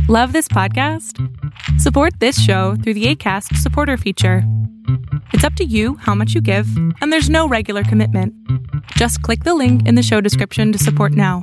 Love this podcast? Support this show through the Acast supporter feature. It's up to you how much you give, and there's no regular commitment. Just click the link in the show description to support now.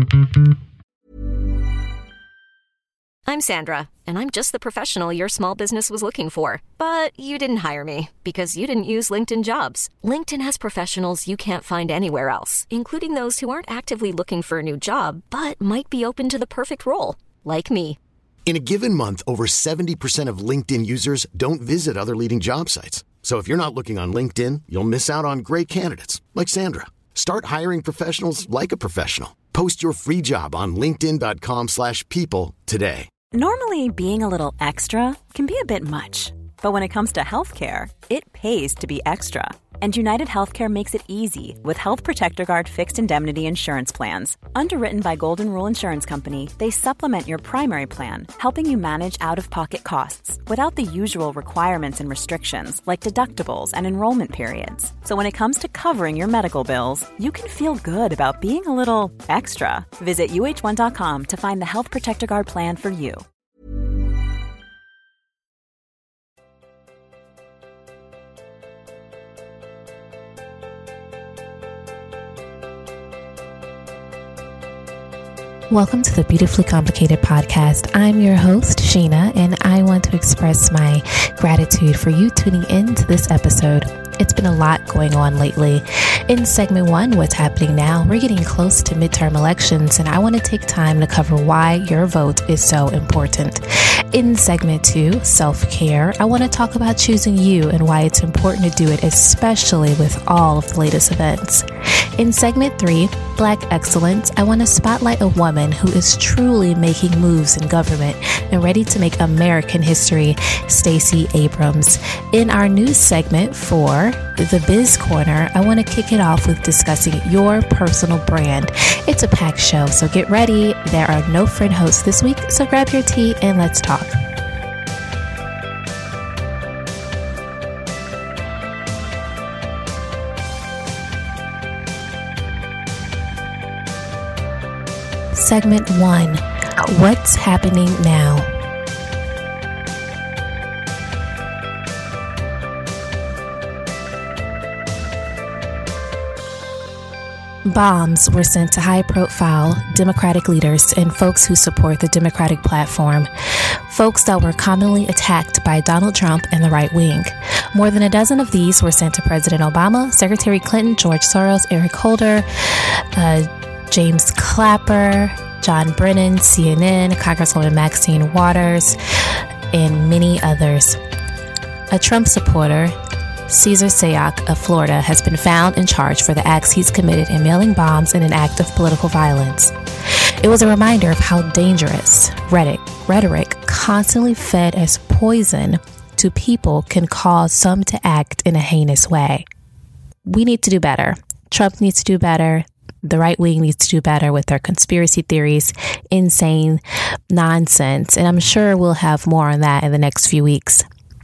I'm Sandra, and I'm just the professional your small business was looking for. But you didn't hire me because you didn't use LinkedIn Jobs. LinkedIn has professionals you can't find anywhere else, including those who aren't actively looking for a new job, but might be open to the perfect role, like me. In a given month, over 70% of LinkedIn users don't visit other leading job sites. So if you're not looking on LinkedIn, you'll miss out on great candidates like Sandra. Start hiring professionals like a professional. Post your free job on linkedin.com/people today. Normally, being a little extra can be a bit much, but when it comes to healthcare, it pays to be extra. And United Healthcare makes it easy with Health Protector Guard fixed indemnity insurance plans. Underwritten by Golden Rule Insurance Company, they supplement your primary plan, helping you manage out-of-pocket costs without the usual requirements and restrictions like deductibles and enrollment periods. So when it comes to covering your medical bills, you can feel good about being a little extra. Visit uh1.com to find the Health Protector Guard plan for you. Welcome to the Beautifully Complicated podcast. I'm your host, Sheena, and I want to express my gratitude for you tuning in to this episode. It's been a lot going on lately. In segment 1, what's happening now, we're getting close to midterm elections, and I want to take time to cover why your vote is so important. In segment 2, self-care, I want to talk about choosing you and why it's important to do it, especially with all of the latest events. In segment 3, Black Excellence, I want to spotlight a woman who is truly making moves in government and ready to make American history, Stacey Abrams. In our news segment 4, The Biz Corner, I want to kick it off with discussing your personal brand. It's a packed show, so get ready. There are no friend hosts this week, so grab your tea and let's talk. Segment 1, what's happening now? Bombs were sent to high-profile Democratic leaders and folks who support the Democratic platform, folks that were commonly attacked by Donald Trump and the right wing. More than a dozen of these were sent to President Obama, Secretary Clinton, George Soros, Eric Holder, James Clapper, John Brennan, CNN, Congresswoman Maxine Waters, and many others. A Trump supporter, Cesar Sayoc of Florida, has been found and charged for the acts he's committed in mailing bombs in an act of political violence. It was a reminder of how dangerous rhetoric constantly fed as poison to people can cause some to act in a heinous way. We need to do better. Trump needs to do better. The right wing needs to do better with their conspiracy theories, insane nonsense, and I'm sure we'll have more on that in the next few weeks.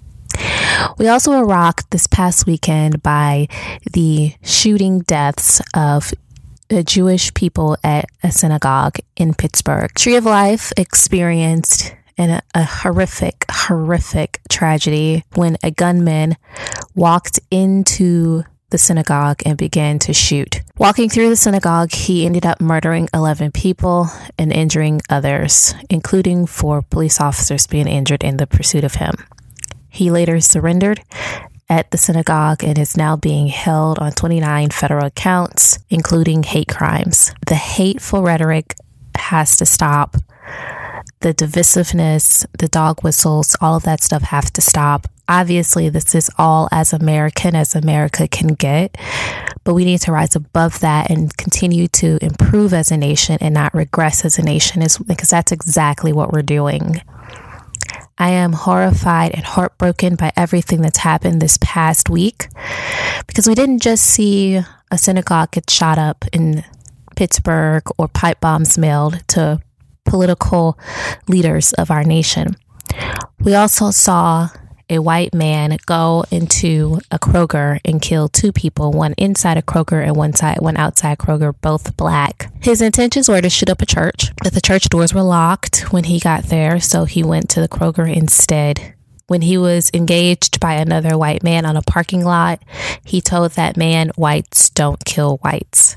We also were rocked this past weekend by the shooting deaths of Jewish people at a synagogue in Pittsburgh. Tree of Life experienced a horrific tragedy when a gunman walked into the synagogue and began to shoot. Walking through the synagogue, he ended up murdering 11 people and injuring others, including 4 police officers being injured in the pursuit of him. He later surrendered at the synagogue and is now being held on 29 federal accounts, including hate crimes. The hateful rhetoric has to stop. The divisiveness, the dog whistles, all of that stuff has to stop. Obviously, this is all as American as America can get, but we need to rise above that and continue to improve as a nation and not regress as a nation, because that's exactly what we're doing. I am horrified and heartbroken by everything that's happened this past week, because we didn't just see a synagogue get shot up in Pittsburgh or pipe bombs mailed to political leaders of our nation. We also saw a white man go into a Kroger and kill two people, one inside a Kroger and one outside Kroger, both black. His intentions were to shoot up a church, but the church doors were locked when he got there, so he went to the Kroger instead. When he was engaged by another white man on a parking lot, he told that man, "Whites don't kill whites."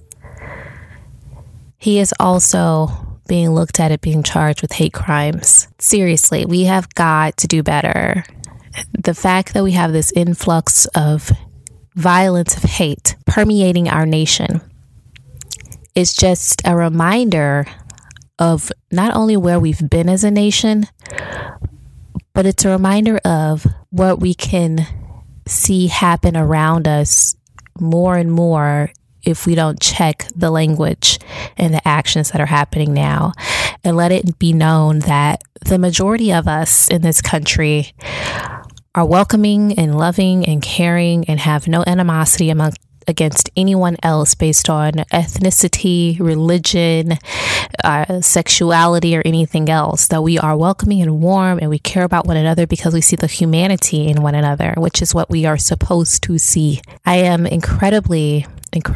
He is also being looked at being charged with hate crimes. Seriously, we have got to do better. The fact that we have this influx of violence, of hate permeating our nation is just a reminder of not only where we've been as a nation, but it's a reminder of what we can see happen around us more and more if we don't check the language and the actions that are happening now, and let it be known that the majority of us in this country are welcoming and loving and caring and have no animosity against anyone else based on ethnicity, religion, sexuality, or anything else. That we are welcoming and warm, and we care about one another because we see the humanity in one another, which is what we are supposed to see. I am incredibly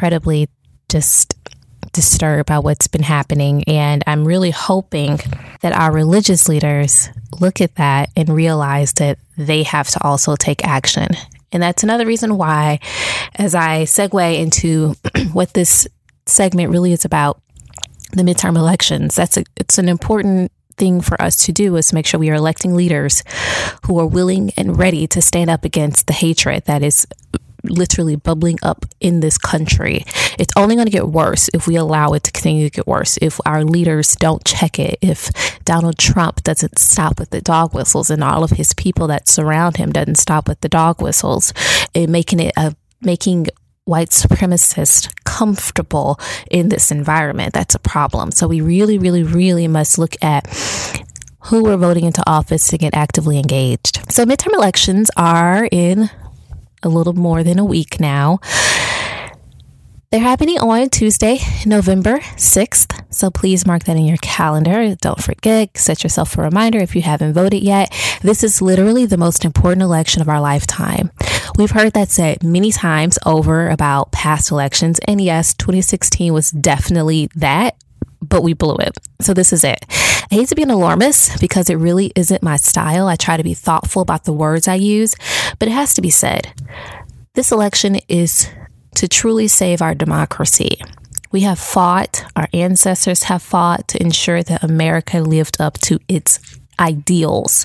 just disturbed by what's been happening, and I'm really hoping that our religious leaders look at that and realize that they have to also take action. And that's another reason why, as I segue into what this segment really is about, the midterm elections, it's an important thing for us to do, is make sure we are electing leaders who are willing and ready to stand up against the hatred that is literally bubbling up in this country. It's only going to get worse if we allow it to continue to get worse, if our leaders don't check it, if Donald Trump doesn't stop with the dog whistles and all of his people that surround him doesn't stop with the dog whistles, and making white supremacists comfortable in this environment. That's a problem. So we really, really, really must look at who we're voting into office to get actively engaged. So midterm elections are in a little more than a week now. They're happening on Tuesday, November 6th. So please mark that in your calendar. Don't forget, set yourself a reminder if you haven't voted yet. This is literally the most important election of our lifetime. We've heard that said many times over about past elections. And yes, 2016 was definitely that, but we blew it. So this is it. I hate to be an alarmist because it really isn't my style. I try to be thoughtful about the words I use, but it has to be said. This election is to truly save our democracy. We have fought, our ancestors have fought to ensure that America lived up to its ideals,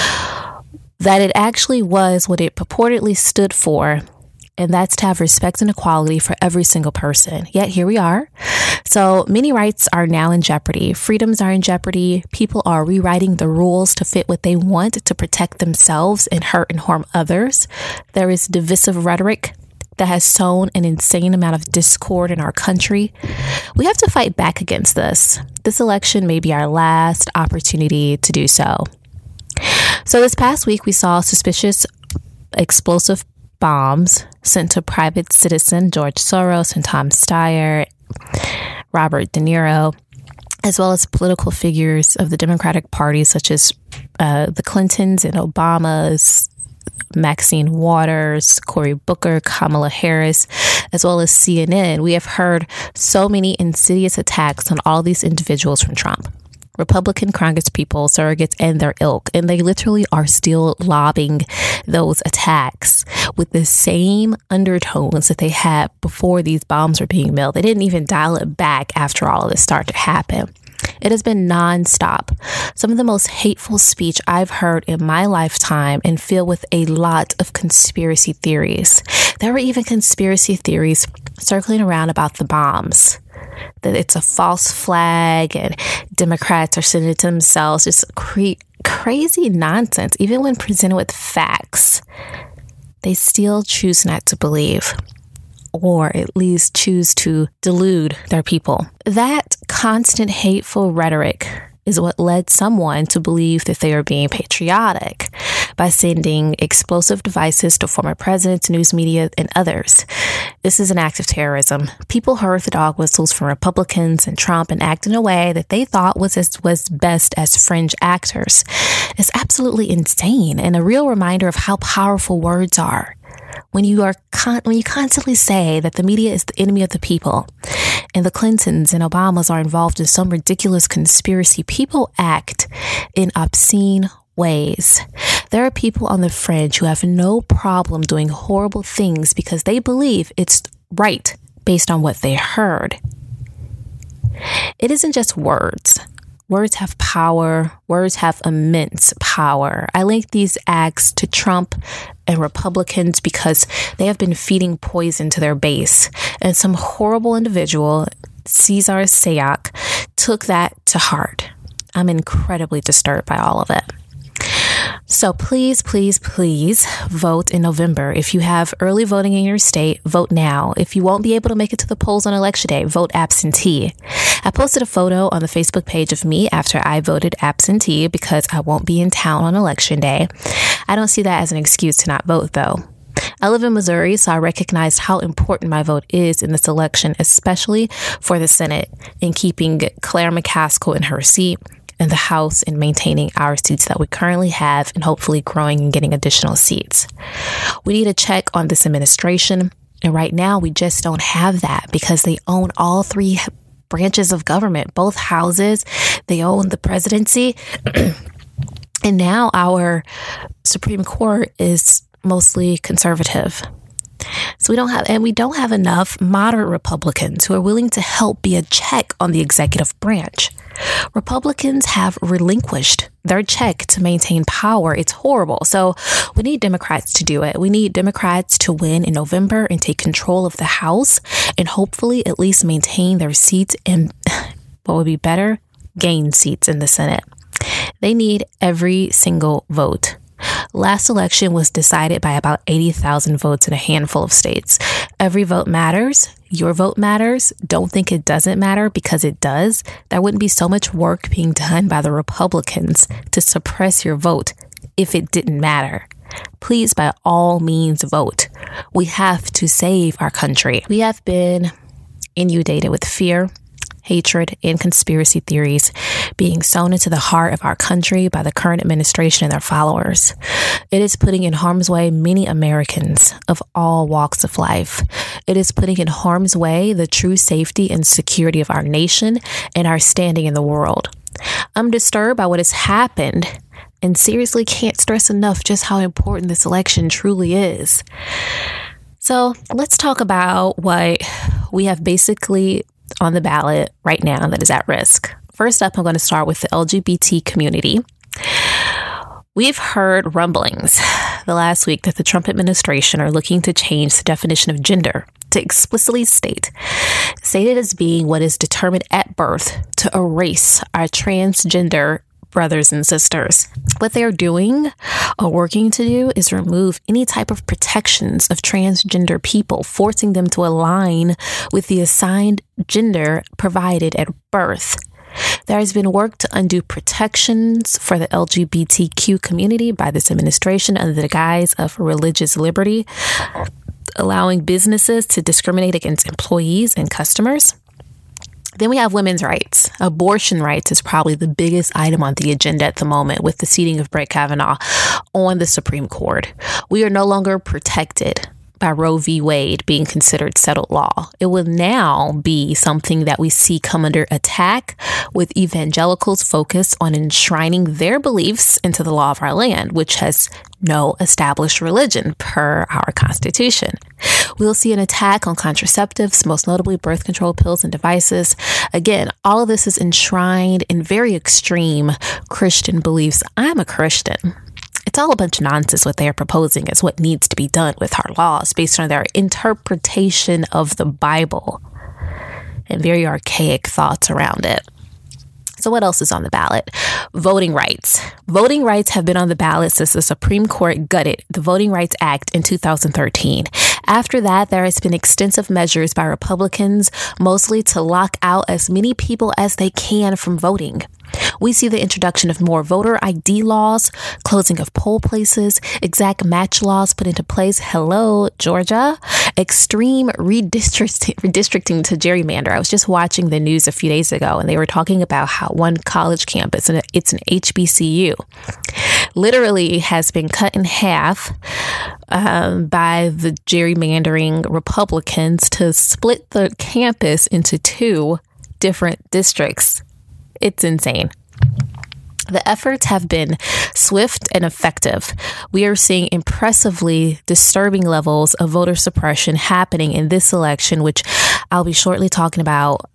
that it actually was what it purportedly stood for, and that's to have respect and equality for every single person. Yet here we are. So many rights are now in jeopardy. Freedoms are in jeopardy. People are rewriting the rules to fit what they want to protect themselves and hurt and harm others. There is divisive rhetoric that has sown an insane amount of discord in our country. We have to fight back against this. This election may be our last opportunity to do so. So this past week, we saw suspicious explosive bombs sent to private citizen George Soros and Tom Steyer, Robert De Niro, as well as political figures of the Democratic Party, such as the Clintons and Obamas, Maxine Waters, Cory Booker, Kamala Harris, as well as CNN. We have heard so many insidious attacks on all these individuals from Trump. Republican congresspeople, surrogates, and their ilk. And they literally are still lobbing those attacks with the same undertones that they had before these bombs were being mailed. They didn't even dial it back after all of this started to happen. It has been nonstop. Some of the most hateful speech I've heard in my lifetime, and filled with a lot of conspiracy theories. There were even conspiracy theories circling around about the bombs, that it's a false flag and Democrats are sending it to themselves. Just crazy nonsense. Even when presented with facts, they still choose not to believe, or at least choose to delude their people. That constant hateful rhetoric is what led someone to believe that they are being patriotic by sending explosive devices to former presidents, news media, and others. This is an act of terrorism. People heard the dog whistles from Republicans and Trump and acted in a way that they thought was best as fringe actors. It's absolutely insane and a real reminder of how powerful words are. When you constantly say that the media is the enemy of the people and the Clintons and Obamas are involved in some ridiculous conspiracy, people act in obscene ways. There are people on the fringe who have no problem doing horrible things because they believe it's right based on what they heard. It isn't just words. Words have power. Words have immense power. I link these acts to Trump and Republicans because they have been feeding poison to their base. And some horrible individual, Cesar Sayoc, took that to heart. I'm incredibly disturbed by all of it. So please, please, please vote in November. If you have early voting in your state, vote now. If you won't be able to make it to the polls on election day, vote absentee. I posted a photo on the Facebook page of me after I voted absentee because I won't be in town on election day. I don't see that as an excuse to not vote, though. I live in Missouri, so I recognized how important my vote is in this election, especially for the Senate, in keeping Claire McCaskill in her seat, in the House, and maintaining our seats that we currently have, and hopefully growing and getting additional seats. We need a check on this administration, and right now we just don't have that because they own all three branches of government, both houses. They own the presidency, and now our Supreme Court is mostly conservative. So we don't have enough moderate Republicans who are willing to help be a check on the executive branch. Republicans have relinquished their check to maintain power. It's horrible. So we need Democrats to do it. We need Democrats to win in November and take control of the House and hopefully at least maintain their seats and, what would be better, gain seats in the Senate. They need every single vote. Last election was decided by about 80,000 votes in a handful of states. Every vote matters. Your vote matters. Don't think it doesn't matter, because it does. There wouldn't be so much work being done by the Republicans to suppress your vote if it didn't matter. Please, by all means, vote. We have to save our country. We have been inundated with fear, hatred, and conspiracy theories being sown into the heart of our country by the current administration and their followers. It is putting in harm's way many Americans of all walks of life. It is putting in harm's way the true safety and security of our nation and our standing in the world. I'm disturbed by what has happened and seriously can't stress enough just how important this election truly is. So let's talk about what we have basically on the ballot right now that is at risk. First up, I'm going to start with the LGBT community. We've heard rumblings the last week that the Trump administration are looking to change the definition of gender to explicitly state it as being what is determined at birth to erase our transgender brothers and sisters. What they're doing or working to do is remove any type of protections of transgender people, forcing them to align with the assigned gender provided at birth. There has been work to undo protections for the LGBTQ community by this administration under the guise of religious liberty, allowing businesses to discriminate against employees and customers. Then we have women's rights. Abortion rights is probably the biggest item on the agenda at the moment with the seating of Brett Kavanaugh on the Supreme Court. We are no longer protected by Roe v. Wade being considered settled law. It will now be something that we see come under attack with evangelicals focused on enshrining their beliefs into the law of our land, which has no established religion per our Constitution. We'll see an attack on contraceptives, most notably birth control pills and devices. Again, all of this is enshrined in very extreme Christian beliefs. I'm a Christian. It's all a bunch of nonsense what they are proposing is what needs to be done with our laws based on their interpretation of the Bible and very archaic thoughts around it. So what else is on the ballot? Voting rights. Voting rights have been on the ballot since the Supreme Court gutted the Voting Rights Act in 2013 After that, there has been extensive measures by Republicans, mostly to lock out as many people as they can from voting. We see the introduction of more voter ID laws, closing of poll places, exact match laws put into place. Hello, Georgia. Extreme redistricting to gerrymander. I was just watching the news a few days ago, and they were talking about how one college campus, and it's an HBCU, literally has been cut in half by the gerrymandering Republicans to split the campus into 2 different districts. It's insane. The efforts have been swift and effective. We are seeing impressively disturbing levels of voter suppression happening in this election, which I'll be shortly talking about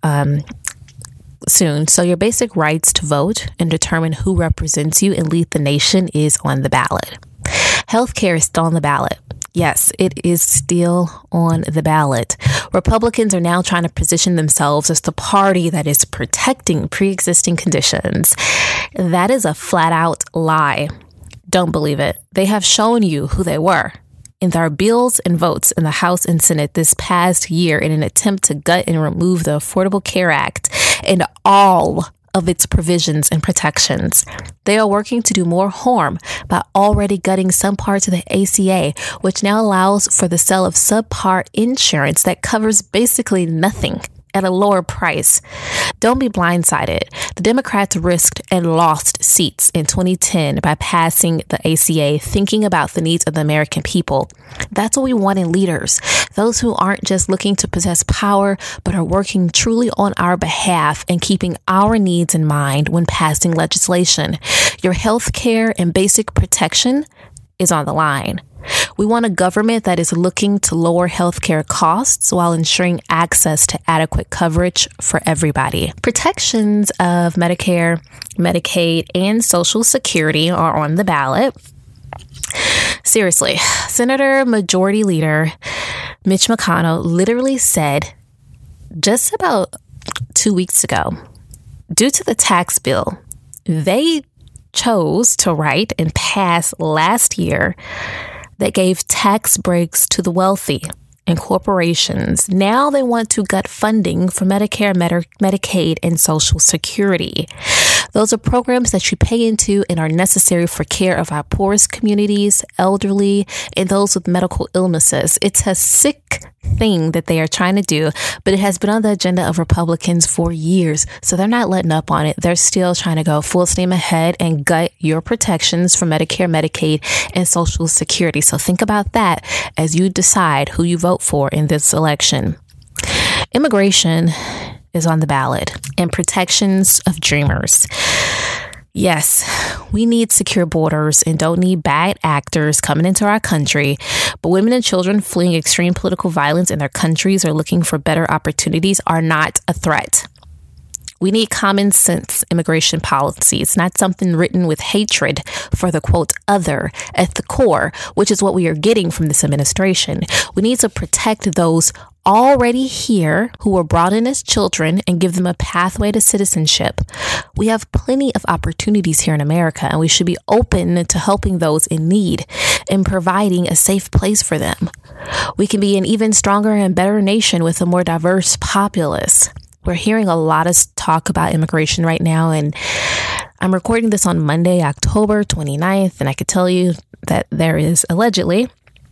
soon. So your basic rights to vote and determine who represents you and lead the nation is on the ballot. Healthcare is still on the ballot. Yes, it is still on the ballot. Republicans are now trying to position themselves as the party that is protecting pre-existing conditions. That is a flat out lie. Don't believe it. They have shown you who they were in their bills and votes in the House and Senate this past year in an attempt to gut and remove the Affordable Care Act and all of its provisions and protections. They are working to do more harm by already gutting some parts of the ACA, which now allows for the sale of subpar insurance that covers basically nothing at a lower price. Don't be blindsided. The Democrats risked and lost seats in 2010 by passing the ACA, thinking about the needs of the American people. That's what we want in leaders. Those who aren't just looking to possess power, but are working truly on our behalf and keeping our needs in mind when passing legislation. Your health care and basic protection is on the line. We want a government that is looking to lower healthcare costs while ensuring access to adequate coverage for everybody. Protections of Medicare, Medicaid, and Social Security are on the ballot. Seriously, Senator Majority Leader Mitch McConnell literally said just about 2 weeks ago, due to the tax bill they chose to write and pass last year that gave tax breaks to the wealthy and corporations. Now they want to gut funding for Medicare, Medicaid, and Social Security. Those are programs that you pay into and are necessary for care of our poorest communities, elderly, and those with medical illnesses. It's a sick thing that they are trying to do, but it has been on the agenda of Republicans for years, so they're not letting up on it. They're still trying to go full steam ahead and gut your protections for Medicare, Medicaid, and Social Security. So think about that as you decide who you vote for in this election. Immigration is on the ballot and protections of dreamers. Yes, we need secure borders and don't need bad actors coming into our country, but women and children fleeing extreme political violence in their countries or looking for better opportunities are not a threat. We need common sense immigration policies, not something written with hatred for the, quote, other at the core, which is what we are getting from this administration. We need to protect those already here who were brought in as children and give them a pathway to citizenship. We have plenty of opportunities here in America, and we should be open to helping those in need and providing a safe place for them. We can be an even stronger and better nation with a more diverse populace. We're hearing a lot of talk about immigration right now, and I'm recording this on Monday, October 29th, and I could tell you that there is allegedly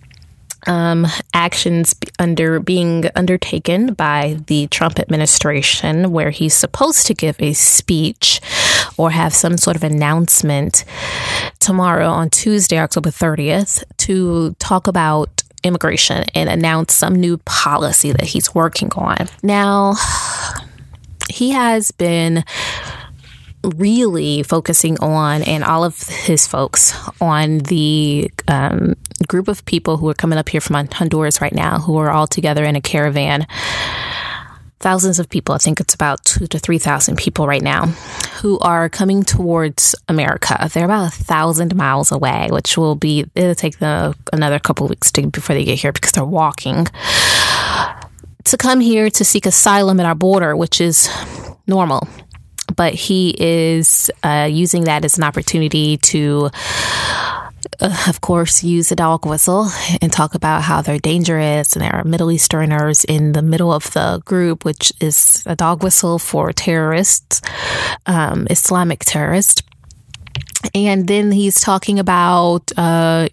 actions being undertaken by the Trump administration where he's supposed to give a speech or have some sort of announcement tomorrow on Tuesday, October 30th, to talk about immigration and announce some new policy that he's working on. Now, he has been really focusing on, and all of his folks, on the group of people who are coming up here from Honduras right now, who are all together in a caravan. Thousands of people, I think it's about 2,000 to 3,000 people right now, who are coming towards America. They're about 1,000 miles away, which will be, it'll take them another couple of weeks before they get here because they're walking, to come here to seek asylum at our border, which is normal. But he is using that as an opportunity to of course, use a dog whistle and talk about how they're dangerous and there are Middle Easterners in the middle of the group, which is a dog whistle for terrorists, Islamic terrorists. And then he's talking about, their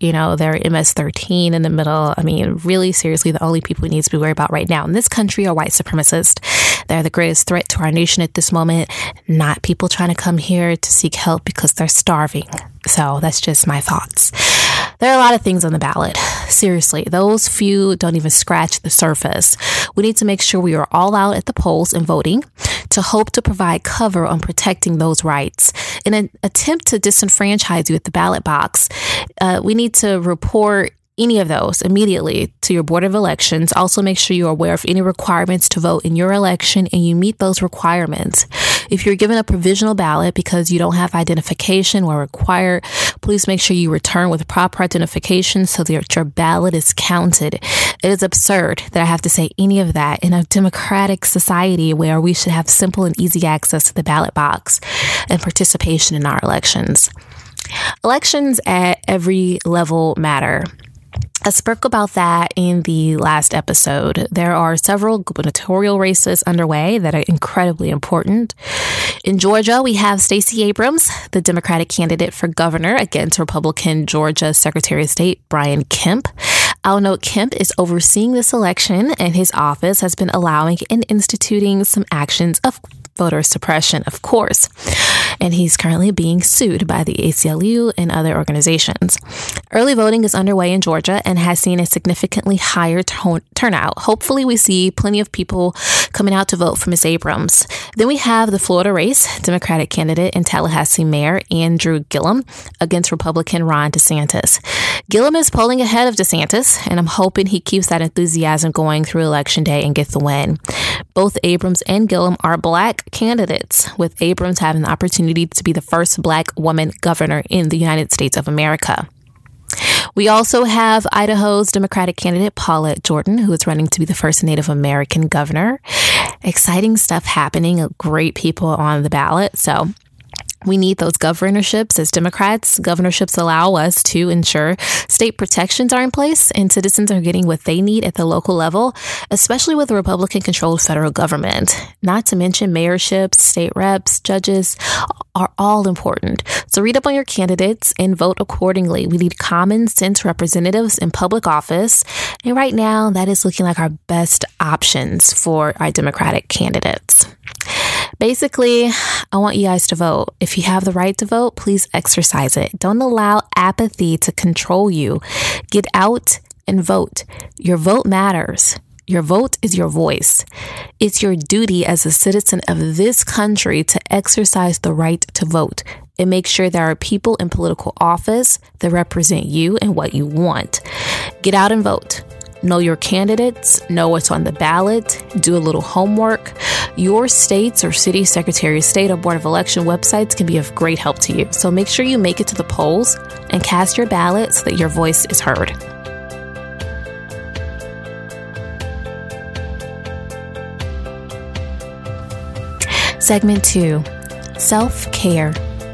MS-13 in the middle. I mean, really, seriously, the only people we need to be worried about right now in this country are white supremacists. They're the greatest threat to our nation at this moment, not people trying to come here to seek help because they're starving. So that's just my thoughts. There are a lot of things on the ballot. Seriously, those few don't even scratch the surface. We need to make sure we are all out at the polls and voting to hope to provide cover on protecting those rights. In an attempt to disenfranchise you at the ballot box, we need to report any of those immediately to your Board of Elections. Also, make sure you're aware of any requirements to vote in your election and you meet those requirements. If you're given a provisional ballot because you don't have identification or required, please make sure you return with proper identification so that your ballot is counted. It is absurd that I have to say any of that in a democratic society where we should have simple and easy access to the ballot box and participation in our elections. Elections at every level matter. I spoke about that in the last episode. There are several gubernatorial races underway that are incredibly important. In Georgia, we have Stacey Abrams, the Democratic candidate for governor against Republican Georgia Secretary of State Brian Kemp. I'll note Kemp is overseeing this election, and his office has been allowing and instituting some actions of voter suppression, of course. And he's currently being sued by the ACLU and other organizations. Early voting is underway in Georgia and has seen a significantly higher turnout. Hopefully, we see plenty of people coming out to vote for Ms. Abrams. Then we have the Florida race, Democratic candidate and Tallahassee Mayor Andrew Gillum against Republican Ron DeSantis. Gillum is polling ahead of DeSantis, and I'm hoping he keeps that enthusiasm going through Election Day and gets the win. Both Abrams and Gillum are Black candidates, with Abrams having the opportunity to be the first Black woman governor in the United States of America. We also have Idaho's Democratic candidate Paulette Jordan, who is running to be the first Native American governor. Exciting stuff happening, great people on the ballot. So we need those governorships as Democrats. Governorships allow us to ensure state protections are in place and citizens are getting what they need at the local level, especially with a Republican-controlled federal government. Not to mention mayorships, state reps, judges are all important. So read up on your candidates and vote accordingly. We need common sense representatives in public office. And right now, that is looking like our best options for our Democratic candidates. Basically, I want you guys to vote. If you have the right to vote, please exercise it. Don't allow apathy to control you. Get out and vote. Your vote matters. Your vote is your voice. It's your duty as a citizen of this country to exercise the right to vote and make sure there are people in political office that represent you and what you want. Get out and vote. Know your candidates, know what's on the ballot, do a little homework. Your state's or city Secretary of State or Board of Election websites can be of great help to you. So make sure you make it to the polls and cast your ballot so that your voice is heard. Segment 2, Self-Care.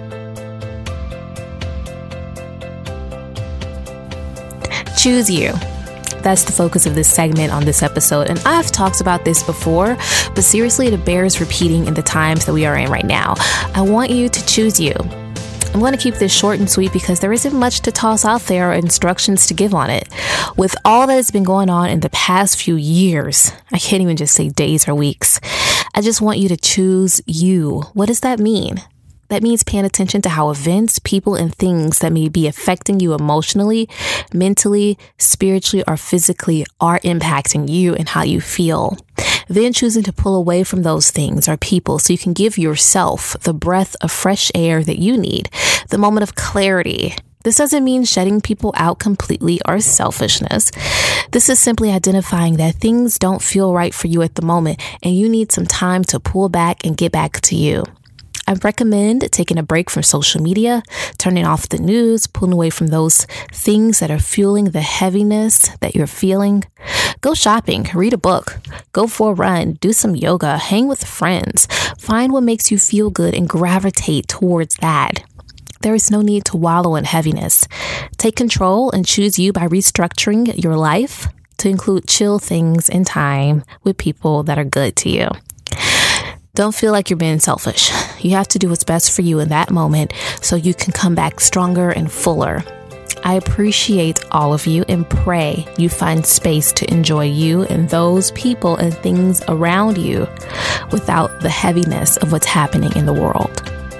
Choose you. That's the focus of this segment on this episode. And I've talked about this before, but seriously, it bears repeating in the times that we are in right now. I want you to choose you. I'm going to keep this short and sweet because there isn't much to toss out there or instructions to give on it. With all that has been going on in the past few years, I can't even just say days or weeks. I just want you to choose you. What does that mean? That means paying attention to how events, people, and things that may be affecting you emotionally, mentally, spiritually, or physically are impacting you and how you feel. Then choosing to pull away from those things or people so you can give yourself the breath of fresh air that you need, the moment of clarity. This doesn't mean shutting people out completely or selfishness. This is simply identifying that things don't feel right for you at the moment and you need some time to pull back and get back to you. I recommend taking a break from social media, turning off the news, pulling away from those things that are fueling the heaviness that you're feeling. Go shopping, read a book, go for a run, do some yoga, hang with friends. Find what makes you feel good and gravitate towards that. There is no need to wallow in heaviness. Take control and choose you by restructuring your life to include chill things and time with people that are good to you. Don't feel like you're being selfish. You have to do what's best for you in that moment so you can come back stronger and fuller. I appreciate all of you and pray you find space to enjoy you and those people and things around you without the heaviness of what's happening in the world.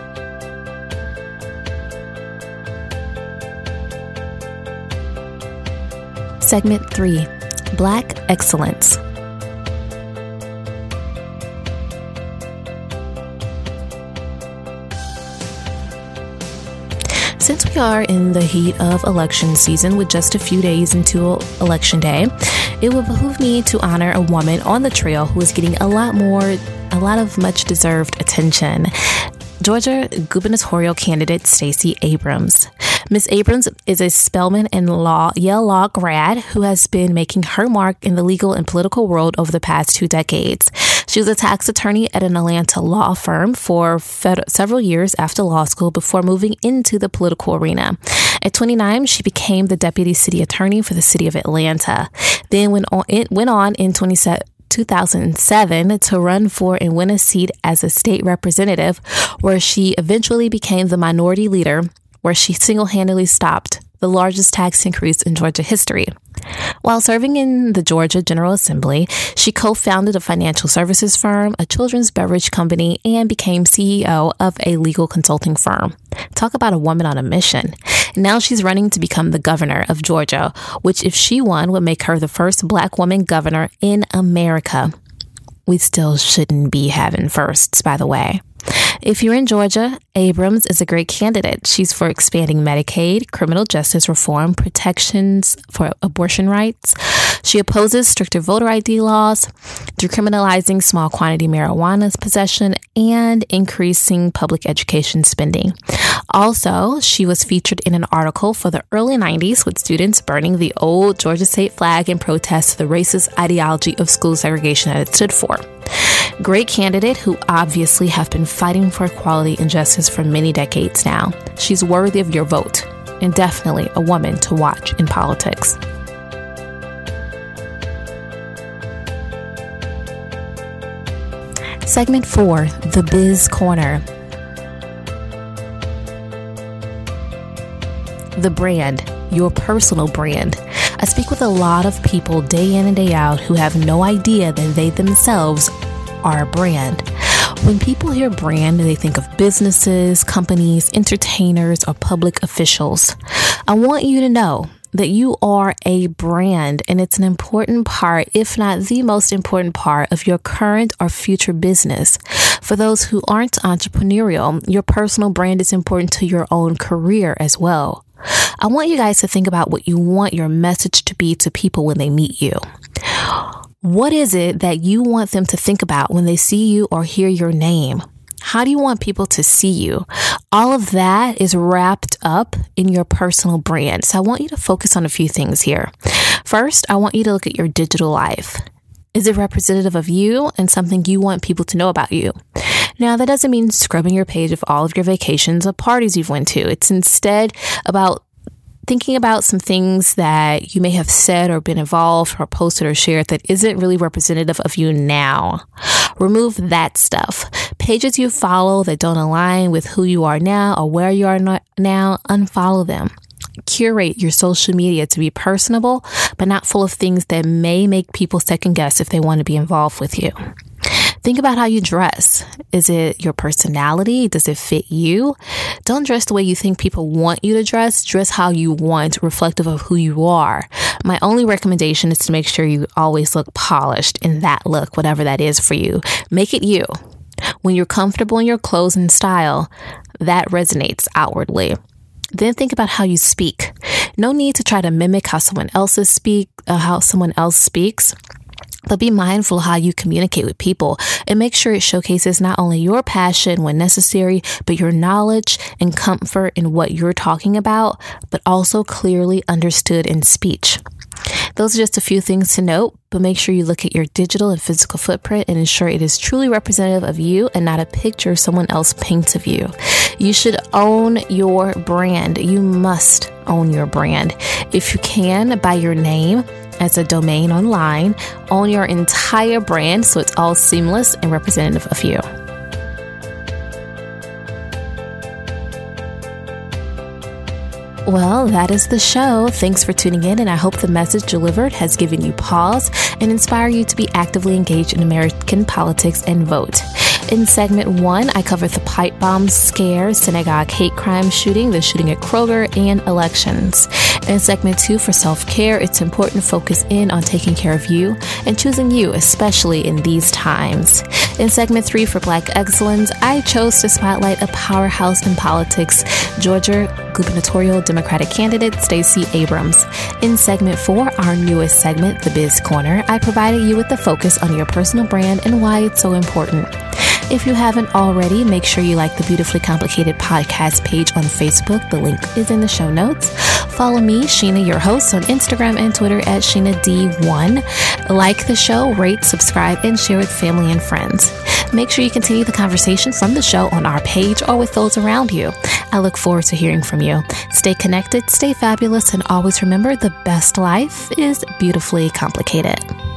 Segment 3, Black Excellence. Since we are in the heat of election season with just a few days until Election Day, it would behoove me to honor a woman on the trail who is getting a lot of much deserved attention. Georgia gubernatorial candidate Stacey Abrams. Miss Abrams is a Spelman and Yale Law grad who has been making her mark in the legal and political world over the past 2 decades. She was a tax attorney at an Atlanta law firm for several years after law school before moving into the political arena. At 29, she became the deputy city attorney for the city of Atlanta. Then went on in 2007 to run for and win a seat as a state representative, where she eventually became the minority leader, where she single-handedly stopped the largest tax increase in Georgia history. While serving in the Georgia General Assembly, she co-founded a financial services firm, a children's beverage company, and became CEO of a legal consulting firm. Talk about a woman on a mission. Now she's running to become the governor of Georgia, which, if she won, would make her the first Black woman governor in America. We still shouldn't be having firsts, by the way. If you're in Georgia, Abrams is a great candidate. She's for expanding Medicaid, criminal justice reform, protections for abortion rights. She opposes stricter voter ID laws, decriminalizing small quantity marijuana possession, and increasing public education spending. Also, she was featured in an article for the early 90s with students burning the old Georgia state flag in protest to the racist ideology of school segregation that it stood for. Great candidate who obviously have been fighting for equality and justice for many decades now. She's worthy of your vote and definitely a woman to watch in politics. Segment 4, The Biz Corner. The brand, your personal brand. I speak with a lot of people day in and day out who have no idea that they themselves are a brand. When people hear brand, they think of businesses, companies, entertainers, or public officials. I want you to know that you are a brand, and it's an important part, if not the most important part, of your current or future business. For those who aren't entrepreneurial, your personal brand is important to your own career as well. I want you guys to think about what you want your message to be to people when they meet you. What is it that you want them to think about when they see you or hear your name? How do you want people to see you? All of that is wrapped up in your personal brand. So I want you to focus on a few things here. First, I want you to look at your digital life. Is it representative of you and something you want people to know about you? Now, that doesn't mean scrubbing your page of all of your vacations or parties you've went to. It's instead about thinking about some things that you may have said or been involved or posted or shared that isn't really representative of you now. Remove that stuff. Pages you follow that don't align with who you are now or where you are now, unfollow them. Curate your social media to be personable, but not full of things that may make people second guess if they want to be involved with you. Think about how you dress. Is it your personality? Does it fit you? Don't dress the way you think people want you to dress. Dress how you want, reflective of who you are. My only recommendation is to make sure you always look polished in that look, whatever that is for you. Make it you. When you're comfortable in your clothes and style, that resonates outwardly. Then think about how you speak. No need to try to mimic how someone else speaks. But be mindful how you communicate with people and make sure it showcases not only your passion when necessary, but your knowledge and comfort in what you're talking about, but also clearly understood in speech. Those are just a few things to note, but make sure you look at your digital and physical footprint and ensure it is truly representative of you and not a picture someone else paints of you. You should own your brand. You must own your brand. If you can, buy your name as a domain online. Own your entire brand so it's all seamless and representative of you. Well, that is the show. Thanks for tuning in, and I hope the message delivered has given you pause and inspire you to be actively engaged in American politics and vote. In segment 1, I covered the pipe bomb scare, synagogue hate crime shooting, the shooting at Kroger, and elections. In segment 2, for self-care, it's important to focus in on taking care of you and choosing you, especially in these times. In segment 3, for Black Excellence, I chose to spotlight a powerhouse in politics, Georgia gubernatorial Democratic candidate Stacey Abrams. In segment 4, our newest segment, The Biz Corner, I provided you with the focus on your personal brand and why it's so important. If you haven't already, make sure you like the Beautifully Complicated podcast page on Facebook. The link is in the show notes. Follow me, Sheena, your host, on Instagram and Twitter at SheenaD1. Like the show, rate, subscribe, and share with family and friends. Make sure you continue the conversation from the show on our page or with those around you. I look forward to hearing from you. Stay connected, stay fabulous, and always remember the best life is beautifully complicated.